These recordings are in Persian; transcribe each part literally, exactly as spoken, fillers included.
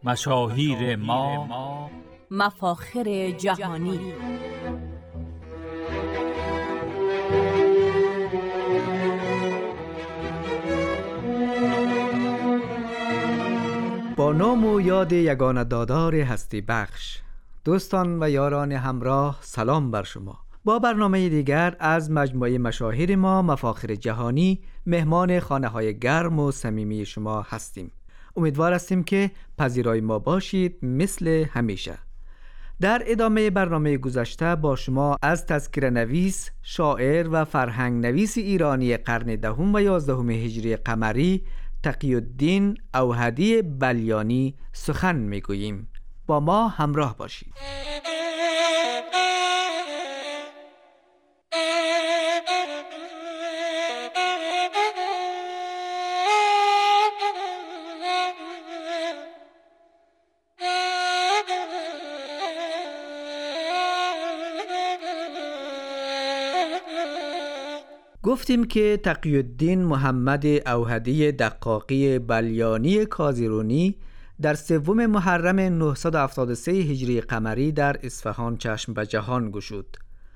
مشاهیر ما، مفاخر جهانی. با نام و یاد یگانه دادار هستی بخش، دوستان و یاران همراه، سلام بر شما. با برنامه دیگر از مجموعه مشاهیر ما، مفاخر جهانی، مهمان خانه های گرم و صمیمی شما هستیم. امیدوار هستیم که پذیرای ما باشید مثل همیشه. در ادامه برنامه گذشته با شما از تذکره نویس، شاعر و فرهنگ نویس ایرانی قرن دهم و یازدهم هجری قمری تقی الدین اوحدی بلیانی سخن میگوییم. با ما همراه باشید. گفتیم که تقی الدین محمد اوحدی دقاقی بلیانی کازرونی در سوم محرم نهصد و هفتاد و سه هجری قمری در اصفهان چشم به جهان گشود.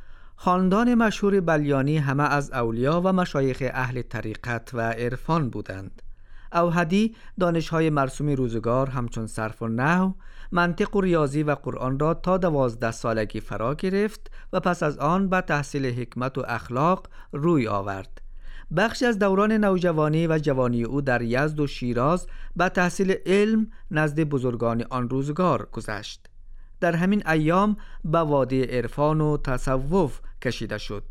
خاندان مشهور بلیانی همه از اولیا و مشایخ اهل طریقت و عرفان بودند. اوحدی دانش‌های مرسوم روزگار همچون صرف و نحو، منطق و ریاضی و قرآن را تا دوازده سالگی فرا گرفت و پس از آن به تحصیل حکمت و اخلاق روی آورد. بخش از دوران نوجوانی و جوانی او در یزد و شیراز به تحصیل علم نزد بزرگان آن روزگار گذشت. در همین ایام به وادی عرفان و تصوف کشیده شد.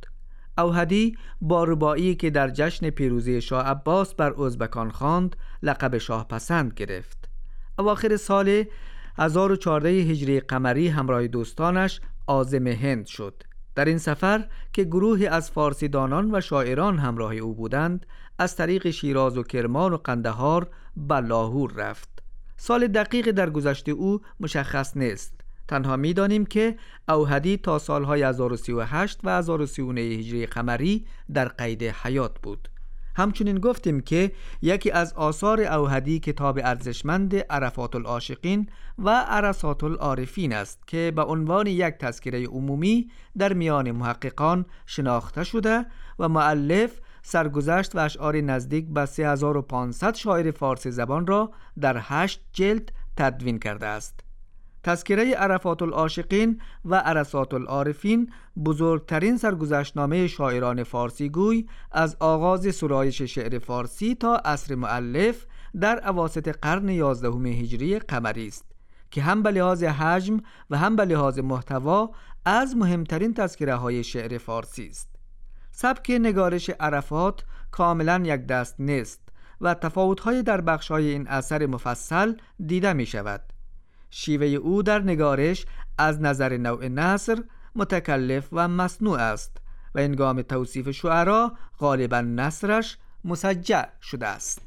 اوحدی با رباعی که در جشن پیروزی شاه عباس بر ازبکان خواند لقب شاه پسند گرفت. اواخر سال هزار و چهارده هجری قمری همراه دوستانش عازم هند شد. در این سفر که گروهی از فارسی دانان و شاعران همراه او بودند، از طریق شیراز و کرمان و قندهار به لاهور رفت. سال دقیق در گذشت او مشخص نیست. تنها می دانیم که اوحدی تا سالهای هزار و سی و هشت و هزار و سی و نه هجری قمری در قید حیات بود. همچنین گفتیم که یکی از آثار اوحدی کتاب ارزشمند عرفات العاشقین و عرصات العارفین است که به عنوان یک تذکره عمومی در میان محققان شناخته شده و مؤلف سرگذشت و اشعار نزدیک به سه هزار و پانصد شاعر فارسی زبان را در هشت جلد تدوین کرده است. تذکره عرفات العاشقین و عرصات العارفین بزرگترین سرگذشتنامه شاعران فارسی گوی از آغاز سرایش شعر فارسی تا عصر مؤلف در اواسط قرن یازدهم هجری قمری است که هم به لحاظ حجم و هم به لحاظ محتوا از مهمترین تذکره های شعر فارسی است. سبک نگارش عرفات کاملا یک دست نیست و تفاوت‌های در بخش‌های این اثر مفصل دیده می شود. شیوه او در نگارش از نظر نوع نثر متکلف و مصنوع است و هنگام توصیف شعرا غالباً نثرش مسجع شده است.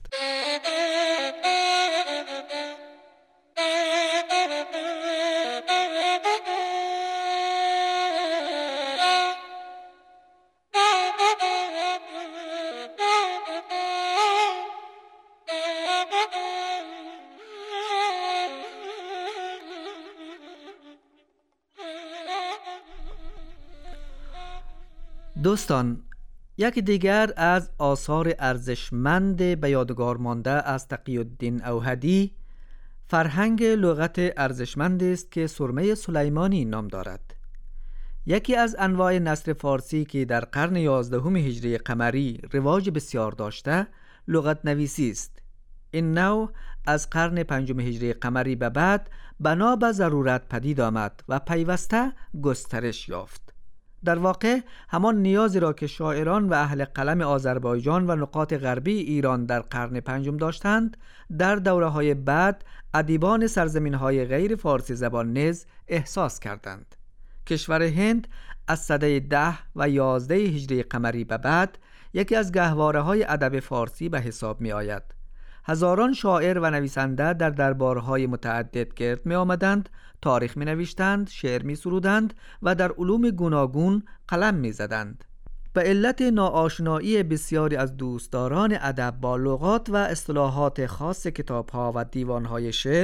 دوستان، یک دیگر از آثار ارزشمند به یادگار مانده از تقی الدین اوحدی فرهنگ لغت ارزشمند است که سرمه سلیمانی نام دارد. یکی از انواع نثر فارسی که در قرن یازدهم هجری قمری رواج بسیار داشته لغت نویسی است. این نوع از قرن پنجم هجری قمری به بعد بنا به ضرورت پدید آمد و پیوسته گسترش یافت. در واقع همان نیازی را که شاعران و اهل قلم آذربایجان و نقاط غربی ایران در قرن پنجم داشتند، در دوره‌های بعد ادیبان سرزمین‌های غیر فارسی زبان نیز احساس کردند. کشور هند از سده ده و یازده هجری قمری به بعد یکی از گهواره‌های ادب فارسی به حساب می آید. هزاران شاعر و نویسنده در دربارهای متعدد گرد می آمدند، تاریخ می نوشتند، شعر می سرودند و در علوم گوناگون قلم می زدند. به علت ناآشنایی بسیاری از دوستداران ادب با لغات و اصطلاحات خاص کتاب‌ها و دیوان‌های شعر،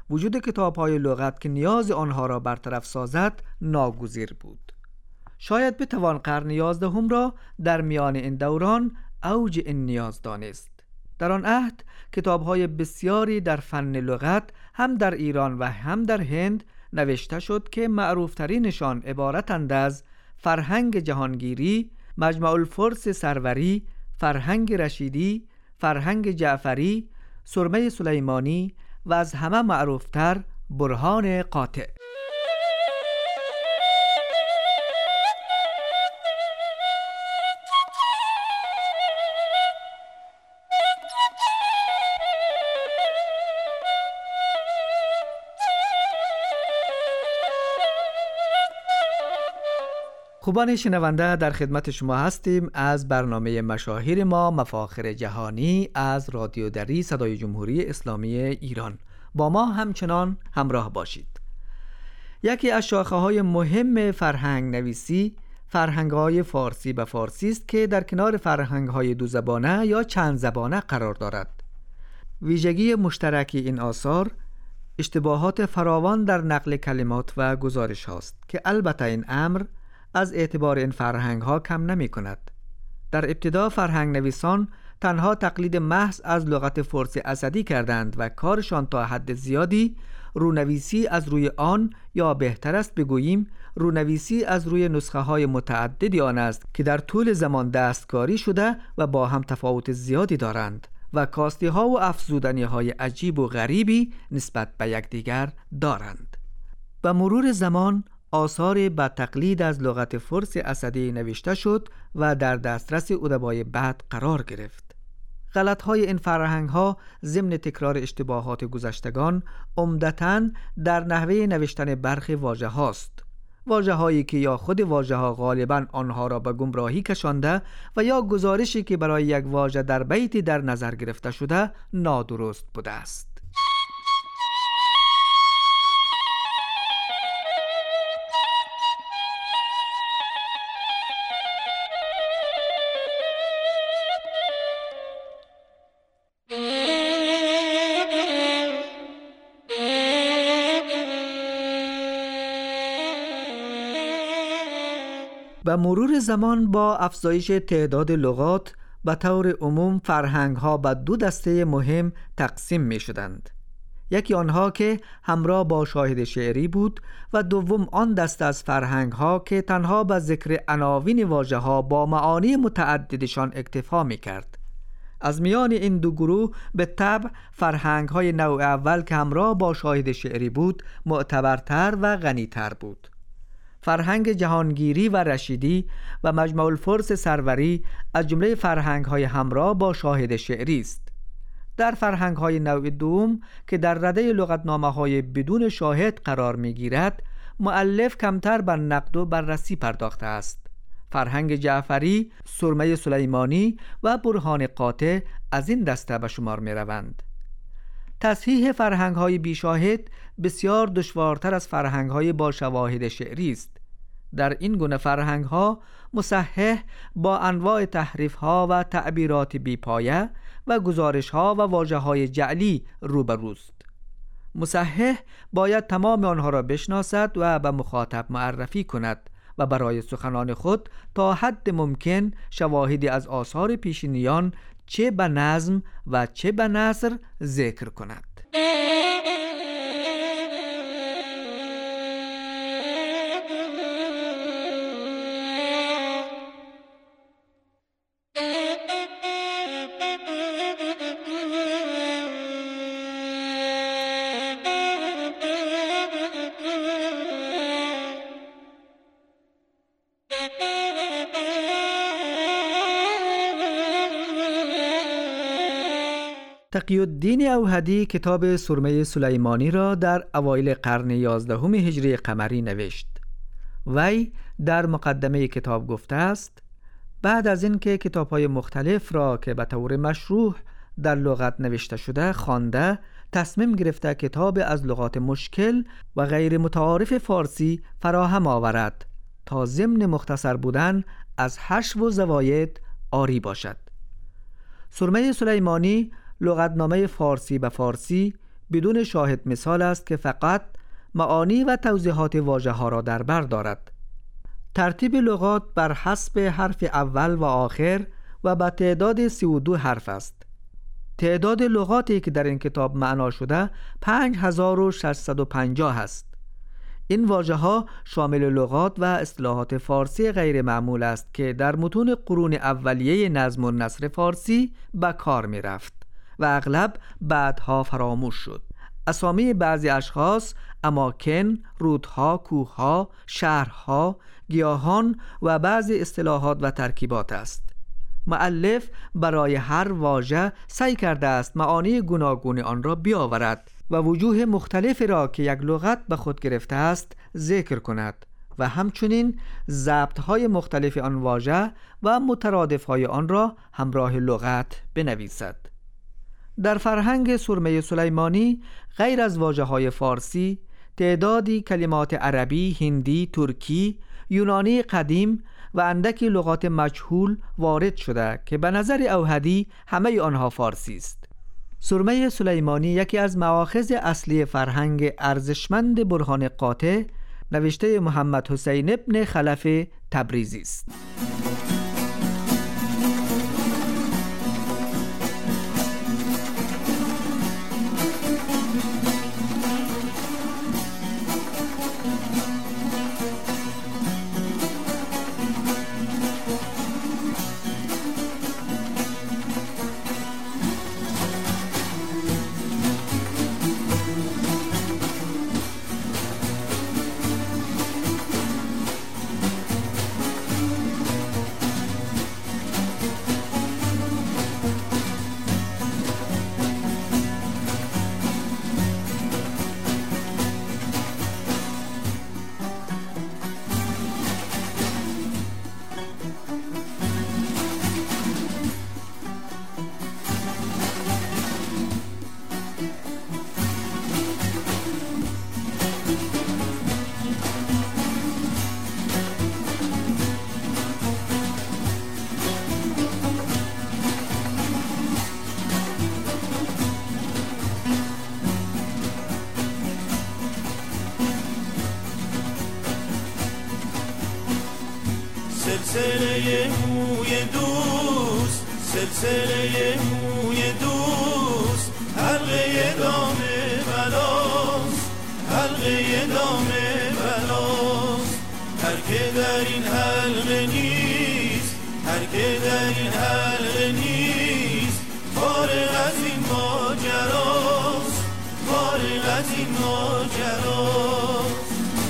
وجود کتاب‌های لغت که نیاز آنها را برطرف سازد ناگزیر بود. شاید بتوان قرن یازدهم را در میان این دوران اوج این نیاز دانست. در آن عهد کتاب‌های بسیاری در فن لغت هم در ایران و هم در هند نوشته شد که معروفترینشان عبارتند از فرهنگ جهانگیری، مجمع الفرس سروری، فرهنگ رشیدی، فرهنگ جعفری، سرمه سلیمانی و از همه معروفتر برهان قاطع. خوبان شنونده، در خدمت شما هستیم از برنامه مشاهیر ما مفاخر جهانی از رادیو دری صدای جمهوری اسلامی ایران. با ما همچنان همراه باشید. یکی از شاخه‌های مهم فرهنگ نویسی فرهنگ‌های فارسی به فارسی است که در کنار فرهنگ‌های دو زبانه یا چند زبانه قرار دارد. ویژگی مشترکی این آثار اشتباهات فراوان در نقل کلمات و گزارش هاست که البته این امر از اعتبار این فرهنگ ها کم نمی کند. در ابتدا فرهنگ نویسان تنها تقلید محض از لغت فارسی اسدی کردند و کارشان تا حد زیادی رونویسی از روی آن، یا بهتر است بگوییم رونویسی از روی نسخه های متعددی آن است که در طول زمان دستکاری شده و با هم تفاوت زیادی دارند و کاستی ها و افزودنی های عجیب و غریبی نسبت به یکدیگر دارند. به مرور زمان آثار با تقلید از لغت فارس اسدی نوشته شد و در دسترس ادبای بعد قرار گرفت. غلط‌های این فرهنگ‌ها ضمن تکرار اشتباهات گذشتگان عمدتاً در نحوه نوشتن برخی واژه‌هاست. واژه‌هایی که یا خود واژه‌ها غالباً آنها را به گمراهی کشانده و یا گزارشی که برای یک واژه در بیتی در نظر گرفته شده نادرست بوده است. به مرور زمان با افزایش تعداد لغات به طور عموم فرهنگ‌ها به دو دسته مهم تقسیم می شدند. یکی آنها که همراه با شاهد شعری بود و دوم آن دسته از فرهنگ‌ها که تنها به ذکر عناوین واژه‌ها با معانی متعددشان اکتفا می کرد. از میان این دو گروه به طبع فرهنگ‌های نوع اول که همراه با شاهد شعری بود معتبرتر و غنی‌تر بود. فرهنگ جهانگیری و رشیدی و مجمع الفرس سروری از جمله فرهنگ‌های همراه با شاهد شعری است. در فرهنگ‌های نوع دوم که در رده لغتنامه‌های بدون شاهد قرار می‌گیرد، مؤلف کمتر بر نقد و بررسی پرداخته است. فرهنگ جعفری، سرمه سلیمانی و برهان قاطع از این دسته به شمار می‌روند. تصحیح فرهنگ‌های بی شاهد بسیار دشوارتر از فرهنگ‌های با شواهد شعری است. در این گونه فرهنگ‌ها مصحح با انواع تحریف‌ها و تعبیرات بی‌پایه و گزارش‌ها و واژه‌های جعلی روبروست. مصحح باید تمام آنها را بشناسد و به مخاطب معرفی کند و برای سخنان خود تا حد ممکن شواهدی از آثار پیشینیان چه به نظم و چه به نثر ذکر کند. تقی‌الدین اوحدی کتاب سرمه سلیمانی را در اوایل قرن یازدهم هجری قمری نوشت. وی در مقدمه کتاب گفته است: بعد از اینکه کتاب‌های مختلف را که به طور مشروح در لغت نوشته شده خوانده، تصمیم گرفته کتاب از لغات مشکل و غیر متعارف فارسی فراهم آورد تا ضمن مختصر بودن از حشو و زواید عاری باشد. سرمه سلیمانی لغتنامه فارسی به فارسی بدون شاهد مثال است که فقط معانی و توضیحات واژه ها را در بر دارد. ترتیب لغات بر حسب حرف اول و آخر و به تعداد سی و دو حرف است. تعداد لغاتی که در این کتاب معنا شده پنج هزار و ششصد و پنجاه است. این واژه ها شامل لغات و اصطلاحات فارسی غیر معمول است که در متون قرون اولیه نظم و نثر فارسی به کار می رفت و اغلب بعدها فراموش شد. اسامی بعضی اشخاص، اماکن، رودها، کوهها، شهرها، گیاهان و بعضی اصطلاحات و ترکیبات است. مؤلف برای هر واژه سعی کرده است معانی گوناگون آن را بیاورد و وجوه مختلفی را که یک لغت به خود گرفته است ذکر کند و همچنین ضبط‌های مختلف آن واژه و مترادف‌های آن را همراه لغت بنویسد. در فرهنگ سرمه سلیمانی غیر از واژه‌های فارسی، تعدادی کلمات عربی، هندی، ترکی، یونانی قدیم و اندکی لغات مجهول وارد شده که به نظر اوحدی همه آنها فارسی است. سرمه سلیمانی یکی از مآخذ اصلی فرهنگ ارزشمند برهان قاطع نوشته محمد حسین ابن خلف تبریزی است. سلسله موی دوست، سلسله موی دوست، حلقه دام بلاست، حلقه دام بلاست. هر که در این حلقه نیست، هر که در این حلقه نیست، فارغ از این ماجراست، فارغ از این ماجراست.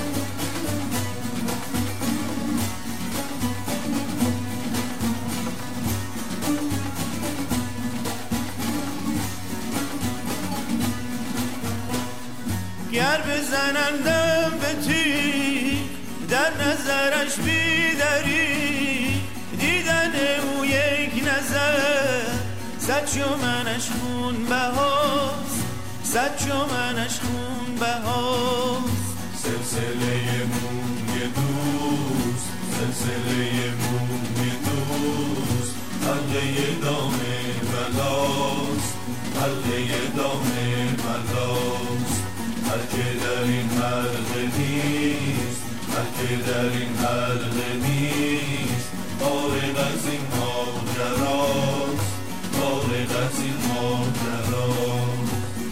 گر بزنندم به تیغ در نظرش بیدری، دیدن او یک نظر صد چومنش خون بهاست، صد چومنش خون بهاست. سلسله موی دوست، سلسله موی دوست، حلقه دام بلاست، حلقه دام بلاست. هر که در این حلقه نیست، هر که در این حلقه نیست، فارغ از این ماجراست، فارغ از این ماجراست.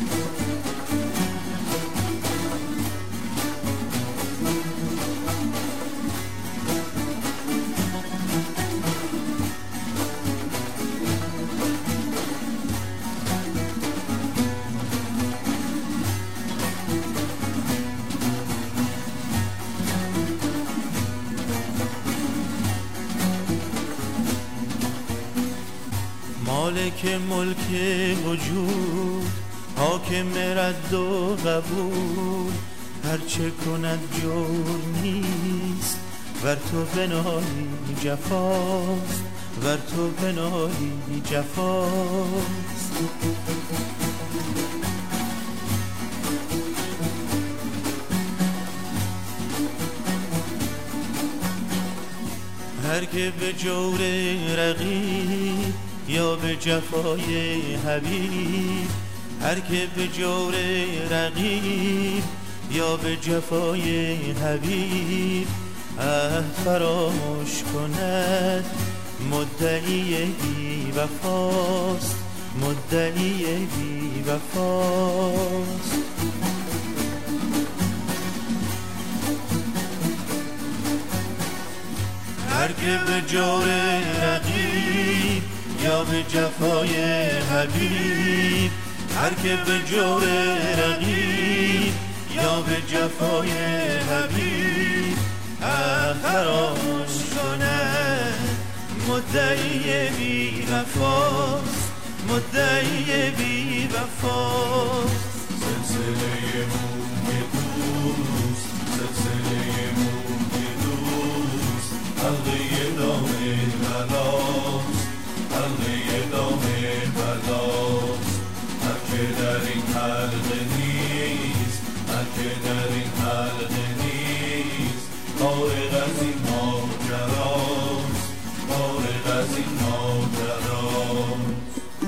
مالک ملک وجود، حاکم رد و قبول، هرچه کند جور نیست، ور تو بنایی جفاست، ور تو بنایی جفاست. هر که به جور رقیب یا به جفای حبیب، هر که به جور رقیب یا به جفای حبیب اه فراموش کند مدعی بی وفاست، مدعی بی وفاست. هر که به جور رقیب یا به جفای حبیب، هر که به جور رقیب یا به جفای حبیب اه فراموش کند مدعی بی وفاست، مدعی بی وفاست. سلسله موی دوست، سلسله موی دوست، حلقه دام بلاست، حلقه دام بلاست. هر که در این حلقه نیست، هر که در این حلقه نیست، فارغ از این ماجراست، فارغ از این ماجراست.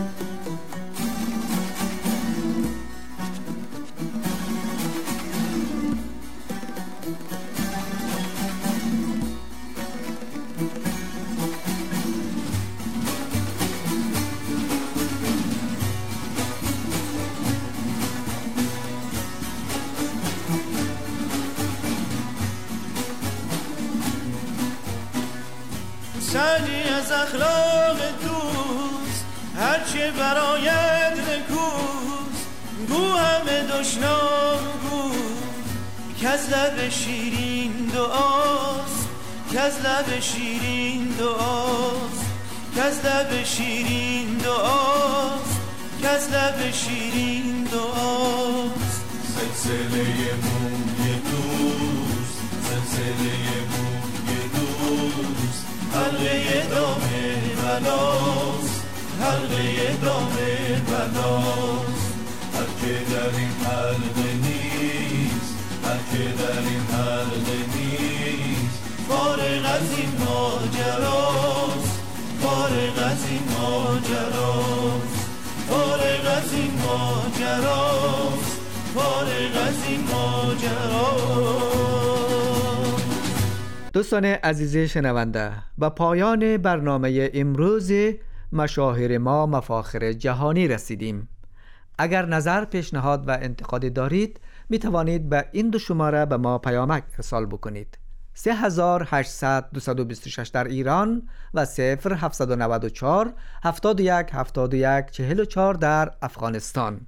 سعدی از اخلاق دوست هرچه برایت نکوست، گو همه دشنام گو کز لب شیرین دعاست، کز لب شیرین دعاست، کز لب شیرین دعاست، کز لب شیرین دعاست. سلسله موی دوست، سلسله موی دوست، حلقه دام بلاست، حلقه دام بلاست. هر که در این حلقه نیست، هر که در این حلقه نیست، فارغ از این ماجراست، فارغ از این ماجراست، فارغ از این ماجراست، فارغ از این ماجراست. دوستان عزیز شنونده، به پایان برنامه امروز مشاهیر ما مفاخر جهانی رسیدیم. اگر نظر، پیشنهاد و انتقادی دارید می توانید به این دو شماره به ما پیامک ارسال بکنید: سه هزار و هشتصد دویست و بیست و شش در ایران و صفر هفتصد و نود و چهار هفتاد و یک هفتاد و یک چهل و چهار در افغانستان.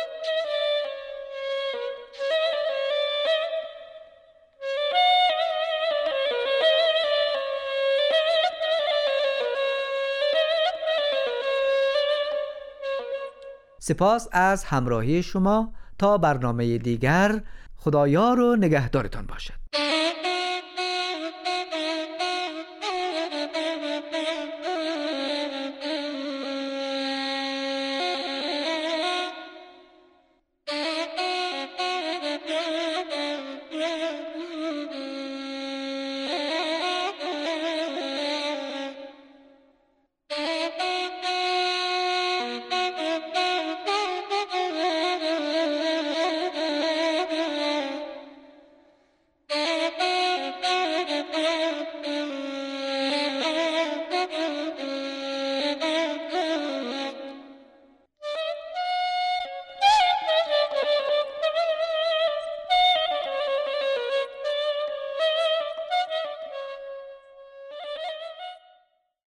سپاس از همراهی شما. تا برنامه دیگر، خدایار و نگهدارتان باشد.